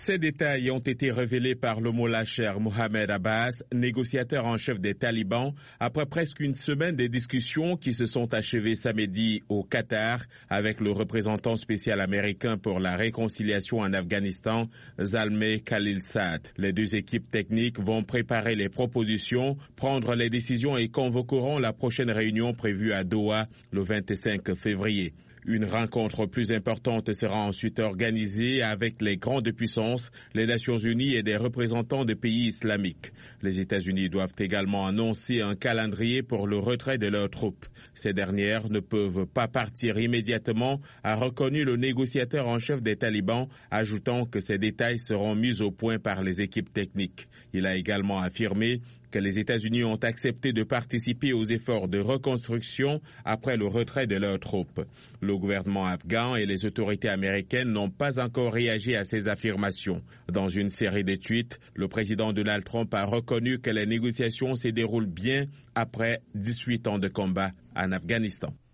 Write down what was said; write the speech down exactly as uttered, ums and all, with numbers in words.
Ces détails ont été révélés par le mullah Cheikh Mohamed Abbas, négociateur en chef des talibans, après presque une semaine de discussions qui se sont achevées samedi au Qatar avec le représentant spécial américain pour la réconciliation en Afghanistan, Zalmay Khalilzad. Les deux équipes techniques vont préparer les propositions, prendre les décisions et convoqueront la prochaine réunion prévue à Doha le vingt-cinq février. Une rencontre plus importante sera ensuite organisée avec les grandes puissances, les Nations Unies et des représentants de pays islamiques. Les États-Unis doivent également annoncer un calendrier pour le retrait de leurs troupes. Ces dernières ne peuvent pas partir immédiatement, a reconnu le négociateur en chef des talibans, ajoutant que ces détails seront mis au point par les équipes techniques. Il a également affirmé que les États-Unis ont accepté de participer aux efforts de reconstruction après le retrait de leurs troupes. Le gouvernement afghan et les autorités américaines n'ont pas encore réagi à ces affirmations. Dans une série de tweets, le président Donald Trump a reconnu que les négociations se déroulent bien après dix-huit ans de combat en Afghanistan.